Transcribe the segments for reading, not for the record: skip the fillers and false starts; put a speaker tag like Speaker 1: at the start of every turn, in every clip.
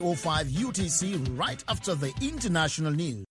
Speaker 1: 05 UTC right after the international news.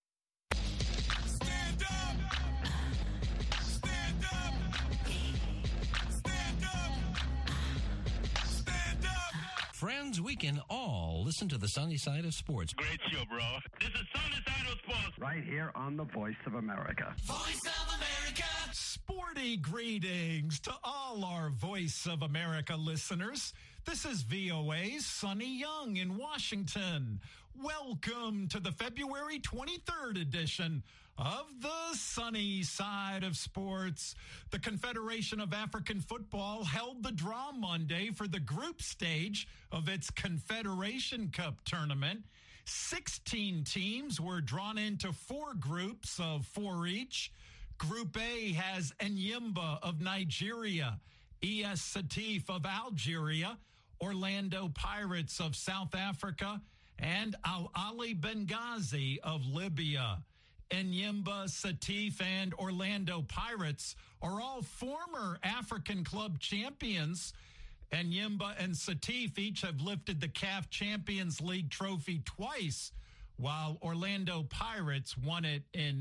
Speaker 2: Friends, we can all listen to the sunny side of sports.
Speaker 3: Great show, bro. This is Sunny Side of Sports.
Speaker 4: Right here on the Voice of America.
Speaker 5: Voice of America.
Speaker 6: Sporty greetings to all our Voice of America listeners. This is VOA's Sonny Young in Washington. Welcome to the February 23rd edition of the Sunny Side of Sports. The Confederation of African Football held the draw Monday for the group stage of its Confederation Cup tournament. 16 teams were drawn into 4 groups of 4 each. Group A has Enyimba of Nigeria, ES Setif of Algeria, Orlando Pirates of South Africa, and Al Ali Benghazi of Libya. Enyimba, Setif, and Orlando Pirates are all former African club champions. Enyimba and Setif each have lifted the CAF Champions League trophy twice, while Orlando Pirates won it in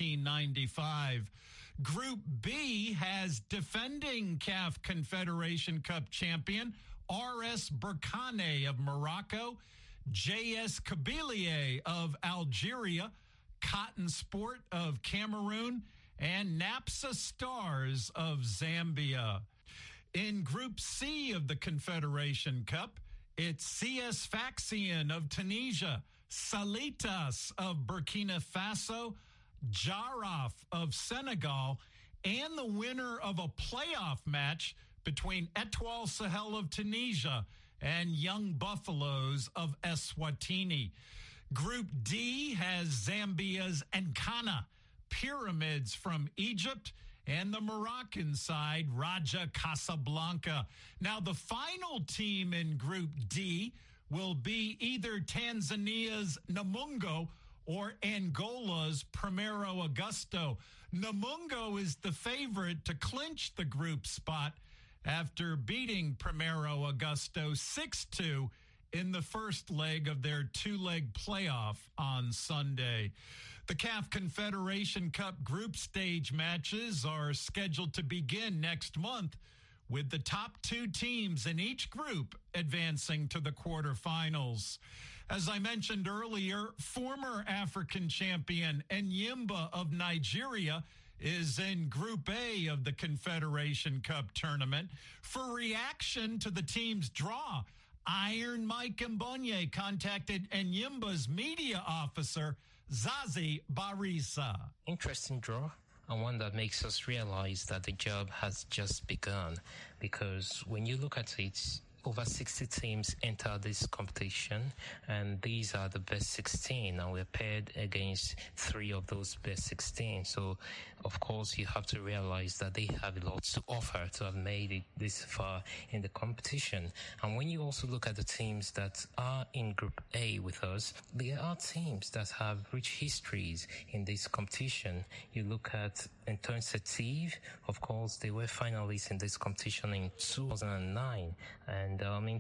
Speaker 6: 1995. Group B has defending CAF Confederation Cup champion RS Berkane of Morocco, JS Kabylie of Algeria, Cotton Sport of Cameroon, and Napsa Stars of Zambia. In Group C of the Confederation Cup, it's CS Sfaxien of Tunisia, Salitas of Burkina Faso, Jarraf of Senegal, and the winner of a playoff match between Etoile Sahel of Tunisia and Young Buffaloes of Eswatini. Group D has Zambia's Nkana Pyramids from Egypt and the Moroccan side, Raja Casablanca. Now, the final team in Group D will be either Tanzania's Namungo or Angola's Primero Augusto. Namungo is the favorite to clinch the group spot after beating Primero Augusto 6-2 in the first leg of their 2-leg playoff on Sunday. The CAF Confederation Cup group stage matches are scheduled to begin next month, with the top 2 teams in each group advancing to the quarterfinals. As I mentioned earlier, former African champion Enyimba of Nigeria is in Group A of the Confederation Cup tournament. For reaction to the team's draw, Iron Mike Mbonye contacted Enyimba's media officer, Zazie Barisa.
Speaker 7: Interesting draw, and one that makes us realize that the job has just begun, because when you look at it, over 60 teams enter this competition, and these are the best 16, and we're paired against 3 of those best 16. So, of course, you have to realize that they have a lot to offer to have made it this far in the competition. And when you also look at the teams that are in Group A with us, there are teams that have rich histories in this competition. You look at Etoile Setif, of course, they were finalists in this competition in 2009, and in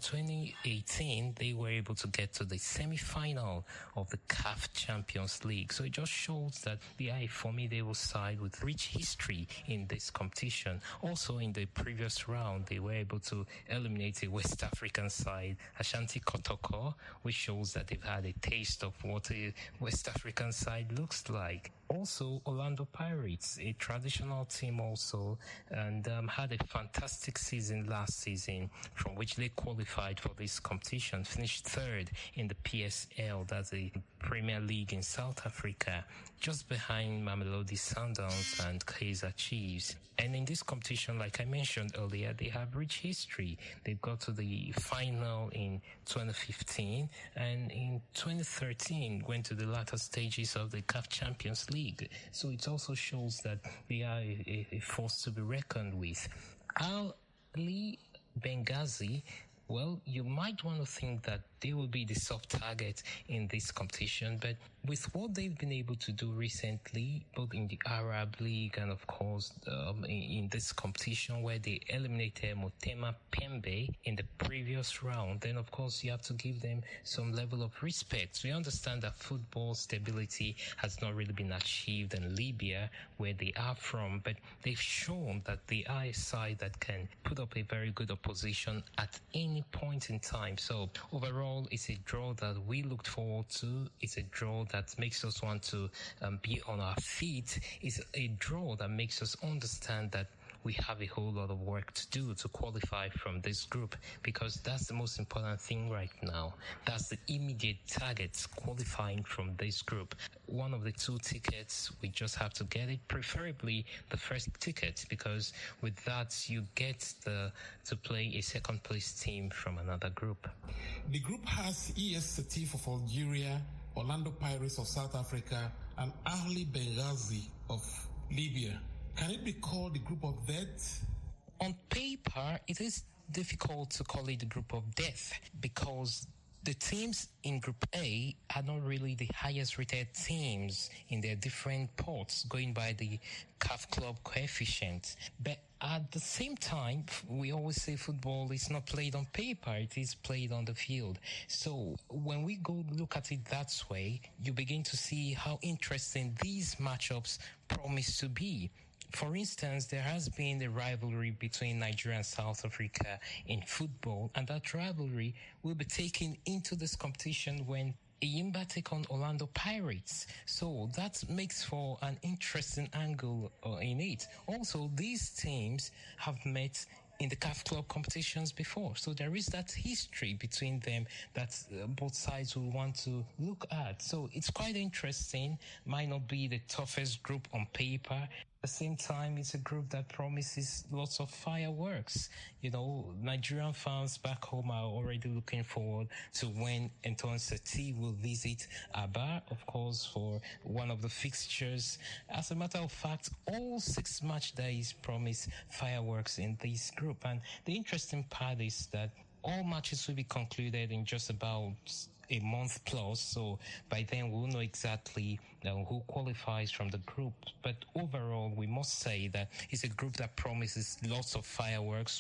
Speaker 7: 2018, they were able to get to the semi-final of the CAF Champions League. So it just shows that they are a formidable side with rich history in this competition. Also, in the previous round, they were able to eliminate a West African side, Ashanti Kotoko, which shows that they've had a taste of what a West African side looks like. Also, Orlando Pirates, a traditional team also, and had a fantastic season last season, from which they qualified for this competition, finished 3rd in the PSL, that's the Premier League in South Africa, just behind Mamelodi Sundowns and Kaizer Chiefs. And in this competition, like I mentioned earlier, they have rich history. They've got to the final in 2015, and in 2013 went to the latter stages of the CAF Champions League. So it also shows that they are a force to be reckoned with. Al Ali Benghazi, well, you might want to think that they will be the soft target in this competition. But with what they've been able to do recently, both in the Arab League and, of course, in this competition where they eliminated Motema Pembe in the previous round, then, of course, you have to give them some level of respect. We understand that football stability has not really been achieved in Libya, where they are from, but they've shown that they are a side that can put up a very good opposition at any point in time. So overall, it's a draw that we looked forward to. It's a draw that makes us want to be on our feet. It's a draw that makes us understand that we have a whole lot of work to do to qualify from this group, because that's the most important thing right now. That's the immediate target, qualifying from this group. One of the two tickets, we just have to get it, preferably the first ticket, because with that you get to play a second place team from another group.
Speaker 5: The group has ES Setif of Algeria, Orlando Pirates of South Africa, and Ahli Benghazi of Libya. Can it be called the group of death?
Speaker 7: On paper, it is difficult to call it the group of death, because the teams in Group A are not really the highest rated teams in their different ports, going by the CAF Club coefficient. But at the same time, we always say football is not played on paper, it is played on the field. So when we go look at it that way, you begin to see how interesting these matchups promise to be. For instance, there has been a rivalry between Nigeria and South Africa in football, and that rivalry will be taken into this competition when Enyimba take on Orlando Pirates. So that makes for an interesting angle in it. Also, these teams have met in the CAF Club competitions before. So there is that history between them that both sides will want to look at. So it's quite interesting. Might not be the toughest group on paper. At the same time, it's a group that promises lots of fireworks. You know, Nigerian fans back home are already looking forward to when Antoine Setti will visit Aba, of course, for one of the fixtures. As a matter of fact, all 6 match days promise fireworks in this group. And the interesting part is that all matches will be concluded in just about a month plus, so by then we'll know exactly who qualifies from the group. But overall, we must say that it's a group that promises lots of fireworks,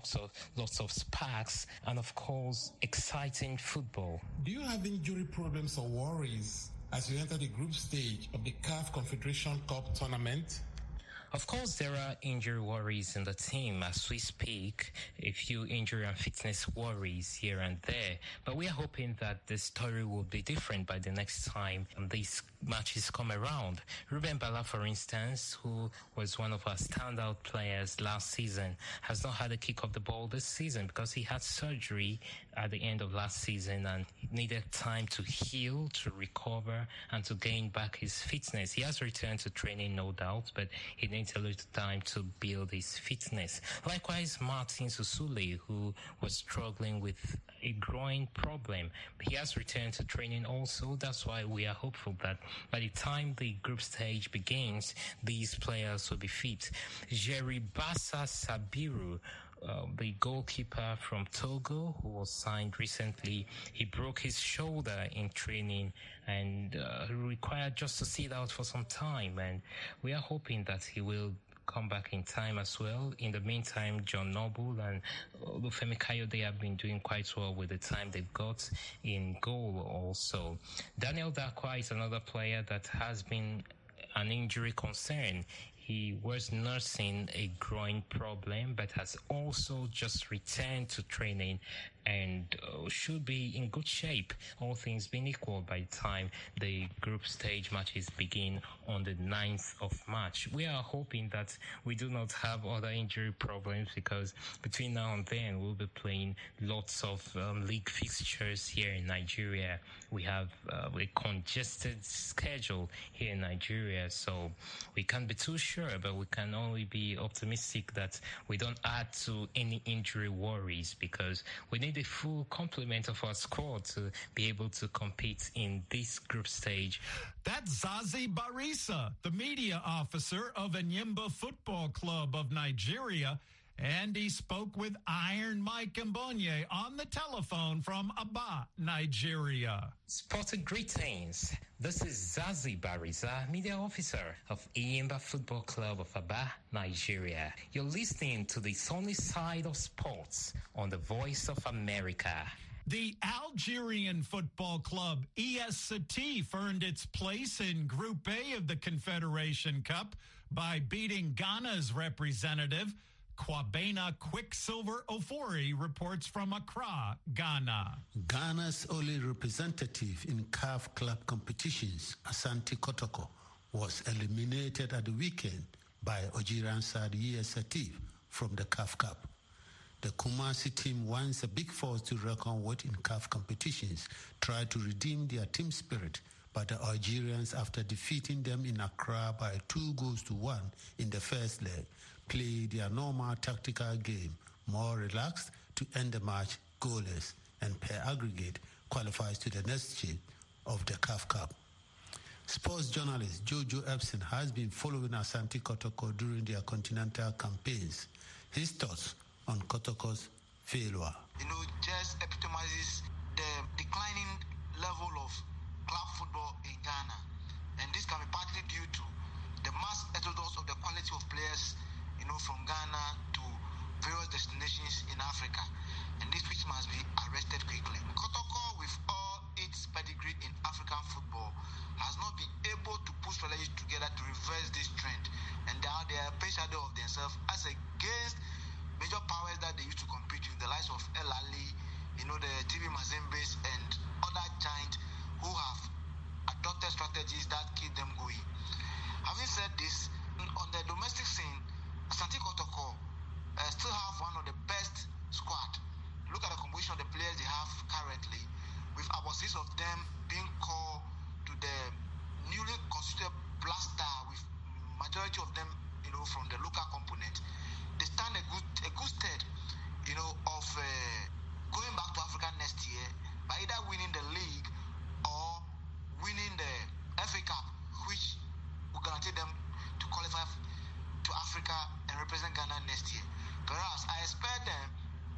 Speaker 7: lots of sparks, and of course, exciting football.
Speaker 5: Do you have injury problems or worries as you enter the group stage of the CAF Confederation Cup tournament?
Speaker 7: Of course, there are injury worries in the team as we speak, a few injury and fitness worries here and there. But we are hoping that the story will be different by the next time these matches come around. Ruben Bala, for instance, who was one of our standout players last season, has not had a kick of the ball this season because he had surgery at the end of last season and needed time to heal, to recover, and to gain back his fitness. He has returned to training, no doubt, but he needs a little time to build his fitness. Likewise, Martin Susule, who was struggling with a groin problem, he has returned to training also. That's why we are hopeful that by the time the group stage begins, these players will be fit. Jerry Bassa Sabiru, the goalkeeper from Togo, who was signed recently, he broke his shoulder in training and required just to sit out for some time, and we are hoping that he will come back in time as well. In the meantime, John Noble and Olufemi Kayode have been doing quite well with the time they've got in goal also. Daniel Dakwa is another player that has been an injury concern. He was nursing a groin problem, but has also just returned to training and should be in good shape, all things being equal, by the time the group stage matches begin on the 9th of March. We are hoping that we do not have other injury problems, because between now and then we'll be playing lots of league fixtures here in Nigeria. We have a congested schedule here in Nigeria, so we can't be too sure, but we can only be optimistic that we don't add to any injury worries, because we need a full complement of our squad to be able to compete in this group stage.
Speaker 6: That's Zazie Barisa, the media officer of Enyimba Football Club of Nigeria, And he spoke with Iron Mike Mbonye on the telephone from Aba, Nigeria.
Speaker 7: Sporting greetings. This is Zazi Bariza, media officer of Iyimba Football Club of Aba, Nigeria. You're listening to the sunny side of sports on the Voice of America.
Speaker 6: The Algerian football club ES Setif earned its place in Group A of the Confederation Cup by beating Ghana's representative, Kwabena Quicksilver Ofori, reports from Accra, Ghana.
Speaker 8: Ghana's only representative in CAF club competitions, Asante Kotoko, was eliminated at the weekend by Algerian side ES Setif from the CAF Cup. The Kumasi team, once a big force to reckon with in CAF competitions, tried to redeem their team spirit, but the Algerians, after defeating them in Accra by 2-1 in the first leg, played their normal tactical game, more relaxed, to end the match goalless, and per aggregate qualifies to the next stage of the CAF Cup. Sports journalist Jojo Epson has been following Asante Kotoko during their continental campaigns. His thoughts on Kotoko's failure.
Speaker 9: Just epitomizes the declining level of club football in Ghana. And this can be partly due to the mass exodus of the quality of players, from Ghana to various destinations in Africa. And this which must be arrested quickly. Kotoko, with all its pedigree in African football, has not been able to put strategies together to reverse this trend. And now they are pay shadow of themselves as against major powers that they used to compete with, the likes of El Ali, the TV Mazembes and other giants who have adopted strategies that keep them going. Having said this, on the domestic scene, Asante Kotoko still have one of the best squad. Look at the composition of the players they have currently, with about 6 of them being called to the newly constituted Black Star, with majority of them, from the local component. They stand a good stead, of going back to Africa next year by either winning the league or winning the FA Cup, which will guarantee them to qualify to Africa and represent Ghana next year. Perhaps I expect them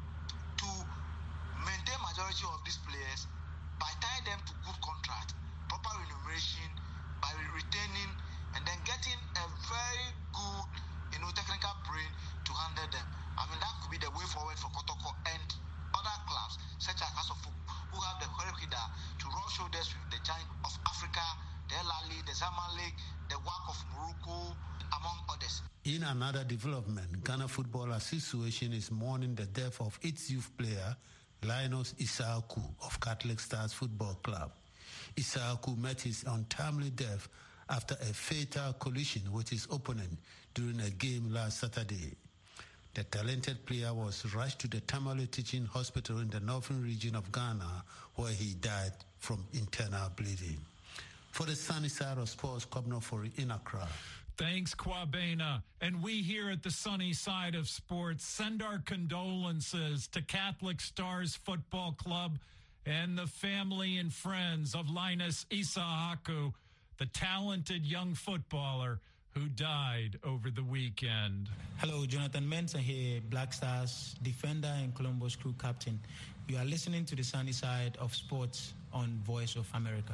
Speaker 9: to maintain majority of these players by tying them to good contract, proper remuneration, by retaining and then getting a very good, technical brain to handle them. That could be the way forward for Kotoko and other clubs such as Asofu, who have the Horikida to rub shoulders with the giant of Africa, the El Ali, the Zamalek, the WAC of Morocco, among others.
Speaker 8: In another development, Ghana Football Association is mourning the death of its youth player, Linus Isaaku of Catholic Stars Football Club. Isaaku met his untimely death after a fatal collision with his opponent during a game last Saturday. The talented player was rushed to the Tamale Teaching Hospital in the northern region of Ghana, where he died from internal bleeding. For the sunny side of sports, Kwabena Ofori in Accra.
Speaker 6: Thanks, Kwabena. And we here at the sunny side of sports send our condolences to Catholic Stars Football Club and the family and friends of Linus Isaaku, the talented young footballer who died over the weekend.
Speaker 10: Hello, Jonathan Mensah here, Black Stars defender and Columbus Crew captain. You are listening to the sunny side of sports on Voice of America.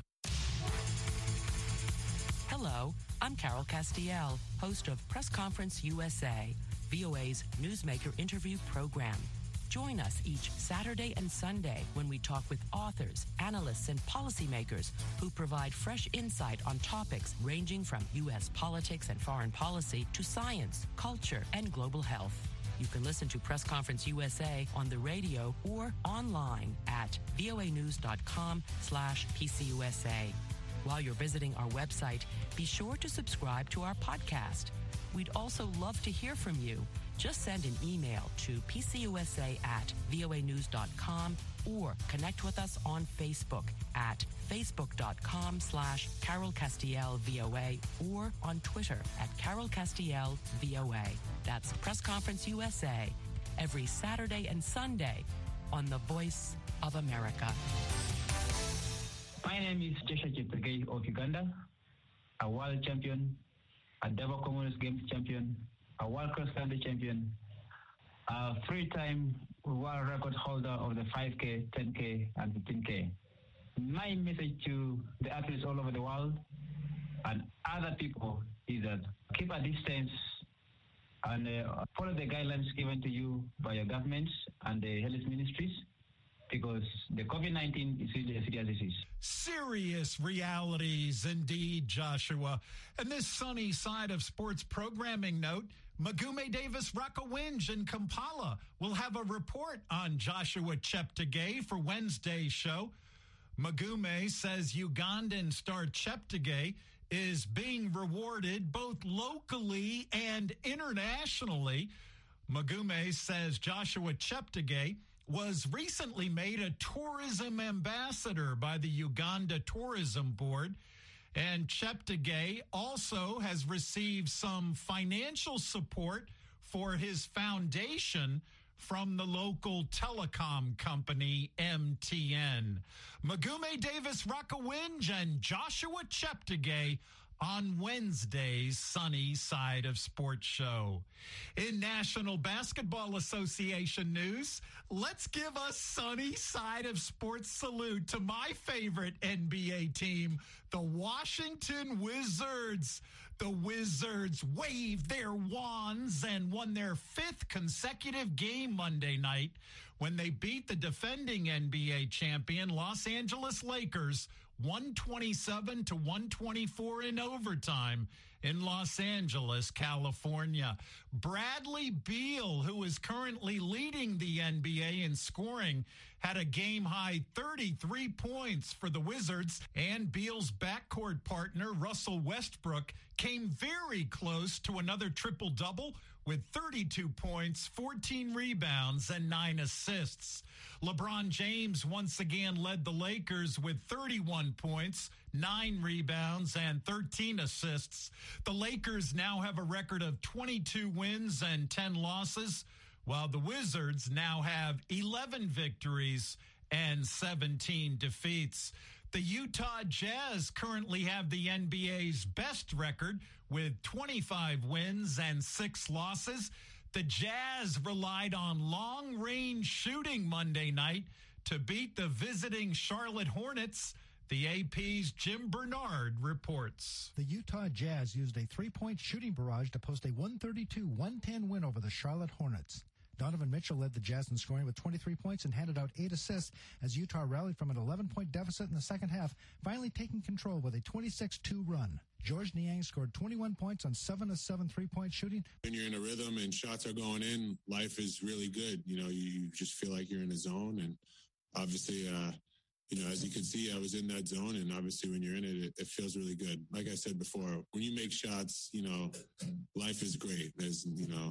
Speaker 11: Hello, I'm Carol Castiel, host of Press Conference USA, VOA's newsmaker interview program. Join us each Saturday and Sunday when we talk with authors, analysts, and policymakers who provide fresh insight on topics ranging from U.S. politics and foreign policy to science, culture, and global health. You can listen to Press Conference USA on the radio or online at voanews.com/PCUSA. While you're visiting our website, be sure to subscribe to our podcast. We'd also love to hear from you. Just send an email to pcusa@voanews.com or connect with us on Facebook at facebook.com/CarolCastielVOA or on Twitter at CarolCastielVOA. That's Press Conference USA every Saturday and Sunday on the Voice of America.
Speaker 12: My name is Joshua Cheptegei of Uganda, a world champion, a Double Commonwealth Games champion, a World Cross Country champion, three-time world record holder of the 5K, 10K, and 15K. My message to the athletes all over the world and other people is that keep a distance and follow the guidelines given to you by your governments and the health ministries, because the COVID-19 is really a serious disease.
Speaker 6: Serious realities indeed, Joshua. And this sunny side of sports programming note, Magume Davis Rakowinj in Kampala will have a report on Joshua Cheptegei for Wednesday's show. Magume says Ugandan star Cheptegei is being rewarded both locally and internationally. Magume says Joshua Cheptegei was recently made a tourism ambassador by the Uganda Tourism Board. And Cheptegei also has received some financial support for his foundation from the local telecom company, MTN. Magume Davis Rakowinj and Joshua Cheptegei on Wednesday's Sunny Side of Sports show. In National Basketball Association news, let's give a Sunny Side of Sports salute to my favorite NBA team, the Washington Wizards. The Wizards waved their wands and won their fifth consecutive game Monday night when they beat the defending NBA champion Los Angeles Lakers 127-124 in overtime in Los Angeles, California. Bradley Beal, who is currently leading the NBA in scoring, had a game-high 33 points for the Wizards, and Beal's backcourt partner, Russell Westbrook, came very close to another triple-double with 32 points, 14 rebounds, and 9 assists. LeBron James once again led the Lakers with 31 points, 9 rebounds, and 13 assists. The Lakers now have a record of 22 wins and 10 losses, while the Wizards now have 11 victories and 17 defeats. The Utah Jazz currently have the NBA's best record with 25 wins and 6 losses. The Jazz relied on long-range shooting Monday night to beat the visiting Charlotte Hornets. The AP's Jim Bernard reports.
Speaker 13: The Utah Jazz used a three-point shooting barrage to post a 132-110 win over the Charlotte Hornets. Donovan Mitchell led the Jazz in scoring with 23 points and handed out 8 assists as Utah rallied from an 11-point deficit in the second half, finally taking control with a 26-2 run. George Niang scored 21 points on 7 of 7 three-point shooting.
Speaker 14: When you're in a rhythm and shots are going in, life is really good. You know, you just feel like you're in a zone. And obviously, as you can see, I was in that zone. And obviously, when you're in it, it feels really good. Like I said before, when you make shots, life is great. There's,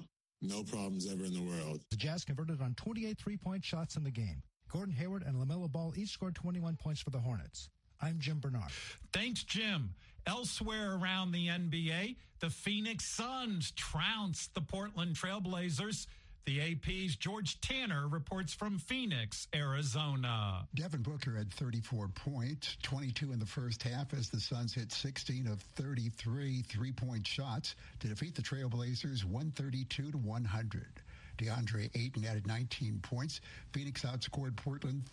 Speaker 14: no problems ever in the world.
Speaker 13: The Jazz converted on 28 three-point shots in the game. Gordon Hayward and LaMelo Ball each scored 21 points for the Hornets. I'm Jim Bernard.
Speaker 6: Thanks, Jim. Elsewhere around the NBA, the Phoenix Suns trounced the Portland Trailblazers. The AP's George Tanner reports from Phoenix, Arizona.
Speaker 15: Devin Booker had 34 points, 22 in the first half as the Suns hit 16 of 33 three-point shots to defeat the Trailblazers 132-100. DeAndre Ayton added 19 points. Phoenix outscored Portland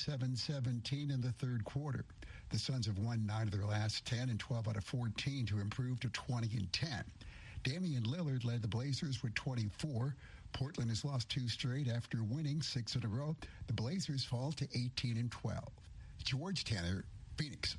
Speaker 15: 37-17 in the third quarter. The Suns have won 9 of their last 10 and 12 out of 14 to improve to 20-10. Damian Lillard led the Blazers with 24. Portland has lost 2 straight after winning 6 in a row. The Blazers fall to 18-12. George Tanner, Phoenix.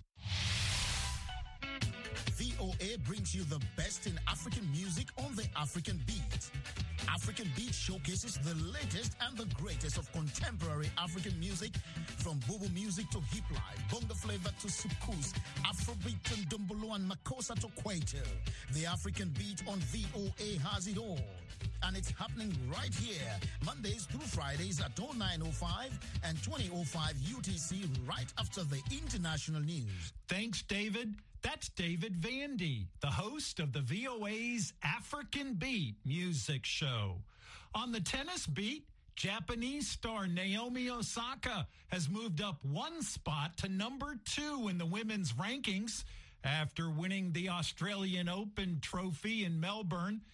Speaker 1: VOA brings you the best in African music on the African Beat. African Beat showcases the latest and the greatest of contemporary African music, from Bobo music to hip life, bongo flavor to soukous, Afrobeat and Dombolo and Makossa to Kwaito. The African Beat on VOA has it all. And it's happening right here, Mondays through Fridays at 09:05 and 20:05 UTC, right after the international news.
Speaker 6: Thanks, David. That's David Vandy, the host of the VOA's African Beat music show. On the tennis beat, Japanese star Naomi Osaka has moved up 1 spot to number 2 in the women's rankings after winning the Australian Open trophy in Melbourne.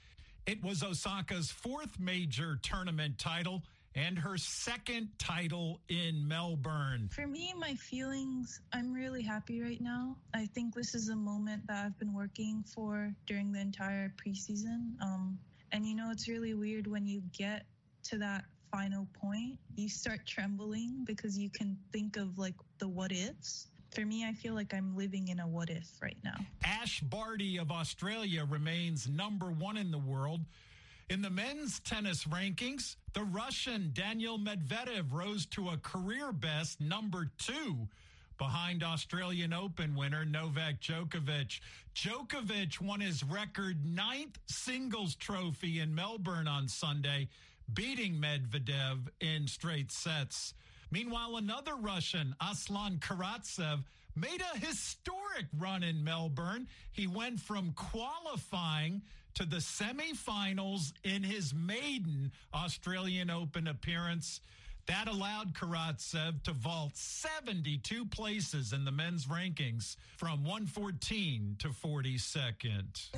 Speaker 6: It was Osaka's fourth major tournament title and her second title in Melbourne.
Speaker 16: For me, my feelings, I'm really happy right now. I think this is a moment that I've been working for during the entire preseason. And you know, it's really weird when you get to that final point, you start trembling because you can think of like the what ifs. For me, I feel like I'm living in a what if right now.
Speaker 6: Ash Barty of Australia remains number one in the world. In the men's tennis rankings, the Russian Daniil Medvedev rose to a career best number 2 behind Australian Open winner Novak Djokovic. Djokovic won his record 9th singles trophy in Melbourne on Sunday, beating Medvedev in straight sets. Meanwhile, another Russian, Aslan Karatsev, made a historic run in Melbourne. He went from qualifying to the semifinals in his maiden Australian Open appearance. That allowed Karatsev to vault 72 places in the men's rankings from 114 to 42nd.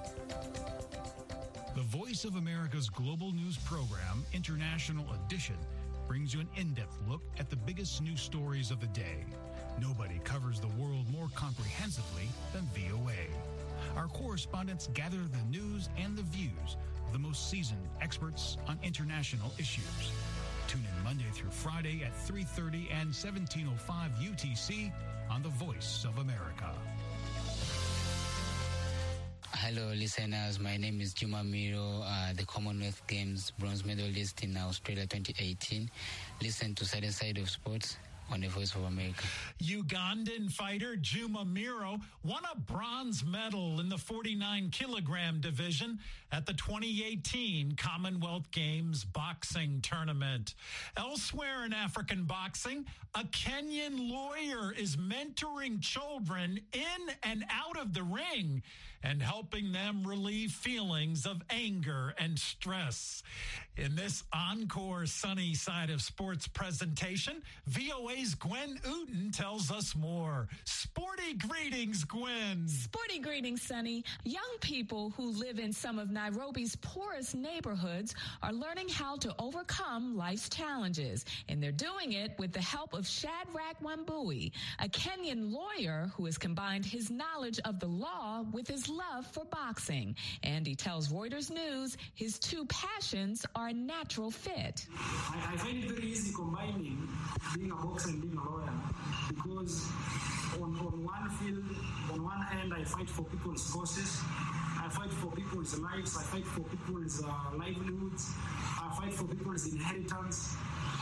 Speaker 17: The Voice of America's global news program, International Edition, brings you an in-depth look at the biggest news stories of the day. Nobody covers the world more comprehensively than VOA. Our correspondents gather the news and the views of the most seasoned experts on international issues. Tune in Monday through Friday at 3:30 and 17:05 UTC on The Voice of America.
Speaker 18: Hello, listeners. My name is Juma Miro, the Commonwealth Games bronze medalist in Australia 2018. Listen to Side of Sports on the Voice of America.
Speaker 6: Ugandan fighter Juma Miro won a bronze medal in the 49-kilogram division at the 2018 Commonwealth Games boxing tournament. Elsewhere in African boxing, a Kenyan lawyer is mentoring children in and out of the ring and helping them relieve feelings of anger and stress. In this encore Sunny Side of Sports presentation, VOA's Gwen Uten tells us more. Sporty greetings, Gwen.
Speaker 19: Sporty greetings, Sunny. Young people who live in some of Nairobi's poorest neighborhoods are learning how to overcome life's challenges, and they're doing it with the help of Shadrack Wambui, a Kenyan lawyer who has combined his knowledge of the law with his love for boxing. And he tells Reuters News his two passions are a natural fit.
Speaker 20: I find it very easy combining being a boxer and being a lawyer, because on one field, on one end, I fight for people's causes, I fight for people's lives, I fight for people's livelihoods, I fight for people's inheritance,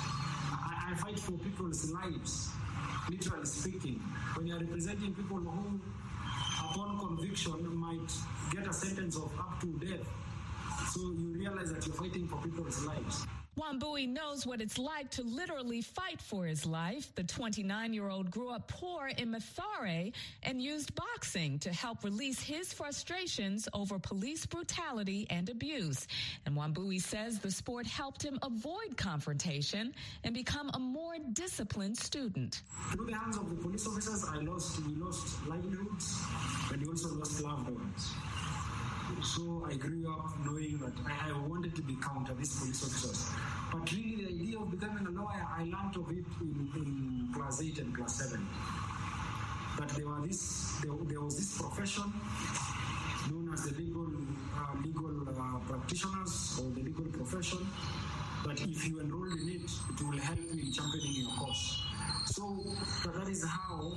Speaker 20: I fight for people's lives, literally speaking. When you're representing people who, upon conviction, might get a sentence of up to death, so you realize that you're fighting for people's lives.
Speaker 19: Wambui knows what it's like to literally fight for his life. The 29-year-old grew up poor in Mathare and used boxing to help release his frustrations over police brutality and abuse. And Wambui says the sport helped him avoid confrontation and become a more disciplined student.
Speaker 20: Through the hands of the police officers, we lost livelihoods, and we also lost loved ones. So I grew up knowing that I wanted to be counter these police officers. But really the idea of becoming a lawyer, I learned of it in class 8 and class 7. That there was this profession known as the legal practitioners, or the legal profession, that if you enroll in it, it will help you in championing your cause. So that is how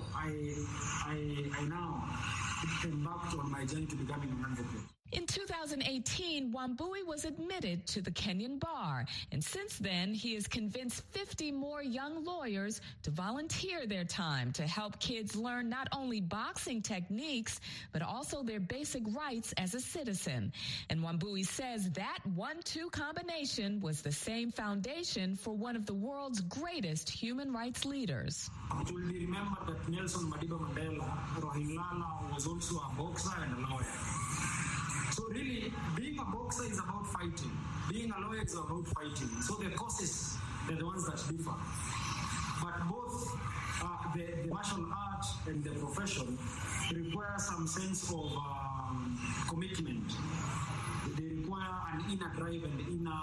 Speaker 20: I now embarked on my journey to becoming an advocate.
Speaker 19: In 2018, Wambui was admitted to the Kenyan bar, and since then, he has convinced 50 more young lawyers to volunteer their time to help kids learn not only boxing techniques, but also their basic rights as a citizen. And Wambui says that 1-2 combination was the same foundation for one of the world's greatest human rights leaders.
Speaker 20: It will be remembered that Nelson Madiba Mandela, Rohingya, was also a boxer and a lawyer. So really, being a boxer is about fighting. Being a lawyer is about fighting. So the causes are the ones that differ. But both the martial art and the profession require some sense of commitment. They require require an inner drive and inner,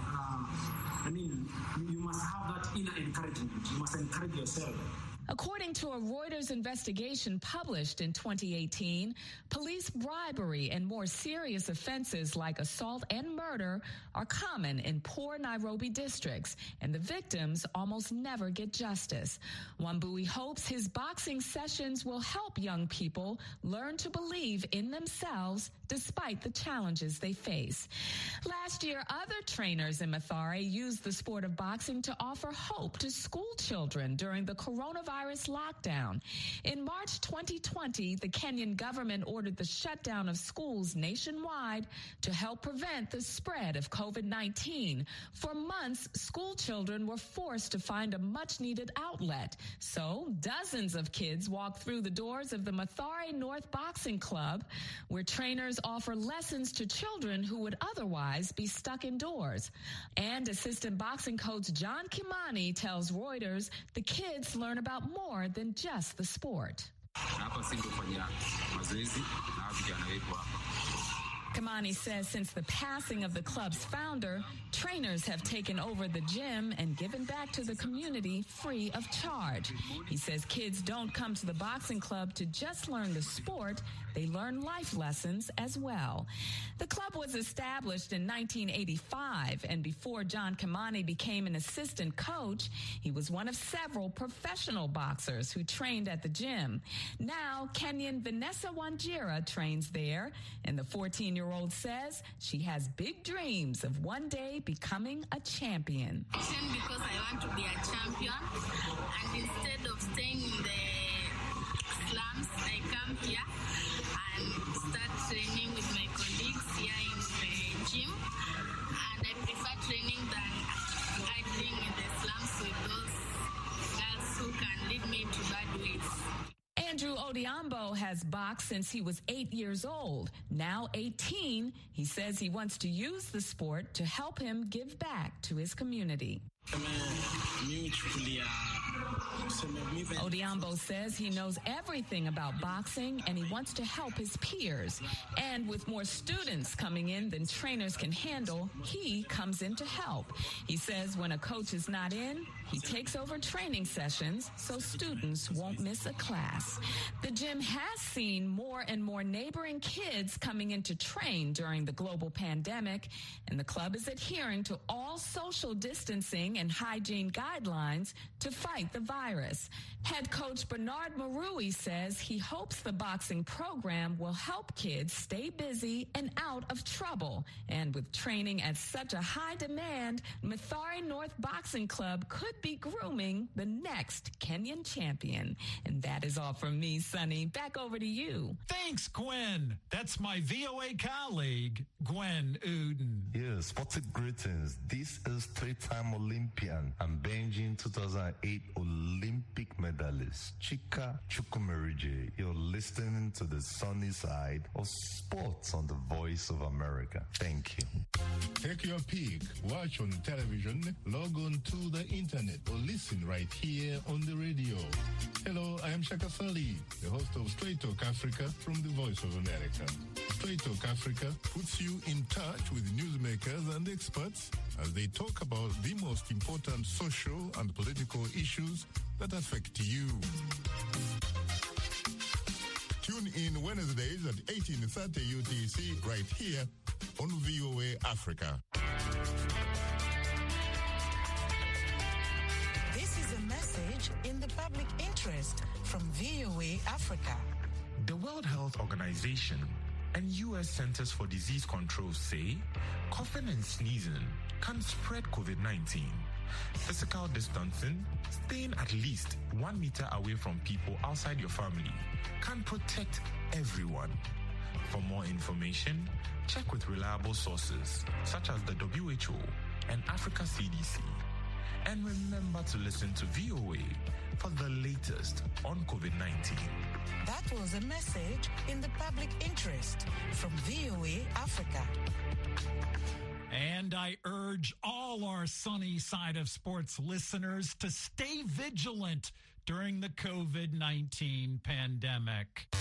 Speaker 20: you must have that inner encouragement. You must encourage yourself.
Speaker 19: According to a Reuters investigation published in 2018, police bribery and more serious offenses like assault and murder are common in poor Nairobi districts, and the victims almost never get justice. Wambui hopes his boxing sessions will help young people learn to believe in themselves despite the challenges they face. Last year, other trainers in Mathare used the sport of boxing to offer hope to school children during the coronavirus lockdown. In March 2020, the Kenyan government ordered the shutdown of schools nationwide to help prevent the spread of COVID-19. For months, school children were forced to find a much-needed outlet. So dozens of kids walked through the doors of the Mathare North Boxing Club, where trainers offer lessons to children who would otherwise be stuck indoors. And assistant boxing coach John Kimani tells Reuters the kids learn about more than just the sport. Kimani says since the passing of the club's founder, trainers have taken over the gym and given back to the community free of charge. He says kids don't come to the boxing club to just learn the sport, they learn life lessons as well. The club was established in 1985, and before John Kimani became an assistant coach, he was one of several professional boxers who trained at the gym. Now, Kenyan Vanessa Wanjira trains there, and the 14-year-old says she has big dreams of one day becoming a champion.
Speaker 21: Because I want to be a champion, and instead of staying in the slums, I come here and start training with my colleagues here in the gym, and I prefer training than hiding in the slums with those girls who can lead me to bad ways.
Speaker 19: Andrew Odhiambo has boxed since he was 8 years old. Now 18, he says he wants to use the sport to help him give back to his community. Odhiambo says he knows everything about boxing and he wants to help his peers. And with more students coming in than trainers can handle, he comes in to help. He says when a coach is not in, he takes over training sessions so students won't miss a class. The gym has seen more and more neighboring kids coming in to train during the global pandemic, and the club is adhering to all social distancing and hygiene guidelines to fight the virus. Head coach Bernard Marui says he hopes the boxing program will help kids stay busy and out of trouble. And with training at such a high demand, Mathare North Boxing Club could be grooming the next Kenyan champion. And that is all from me, Sonny. Back over to you.
Speaker 6: Thanks, Gwen. That's my VOA colleague, Gwen Uden.
Speaker 22: Yes, sportive greetings. This is three-time Olympian and Beijing 2008 Olympic medalist, Chika Chukwumerije. You're listening to the sunny side of sports on the Voice of America. Thank you.
Speaker 23: Take your pick, watch on television, log on to the internet, or listen right here on the radio. Hello, I am Shaka Sali, the host of Straight Talk Africa from the Voice of America. Straight Talk Africa puts you in touch with newsmakers and experts as they talk about the most important social and political issues that affect you. Tune in Wednesdays at 18:30 UTC right here on VOA Africa.
Speaker 24: This is a message in the public interest from VOA Africa.
Speaker 25: The World Health Organization and U.S. Centers for Disease Control say coughing and sneezing can spread COVID-19. Physical distancing, staying at least 1 meter away from people outside your family, can protect everyone. For more information, check with reliable sources such as the WHO and Africa CDC. And remember to listen to VOA for the latest on COVID-19.
Speaker 24: That was a message in the public interest from VOA Africa.
Speaker 6: And I urge all our Sunny Side of Sports listeners to stay vigilant during the COVID-19 pandemic.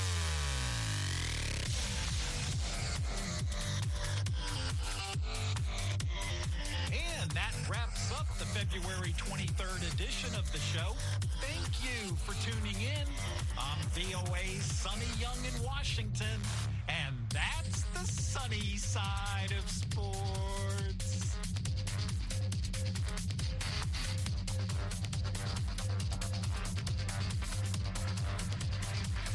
Speaker 6: February 23rd edition of the show. Thank you for tuning in. I'm VOA's Sonny Young in Washington, and that's the sunny side of sports.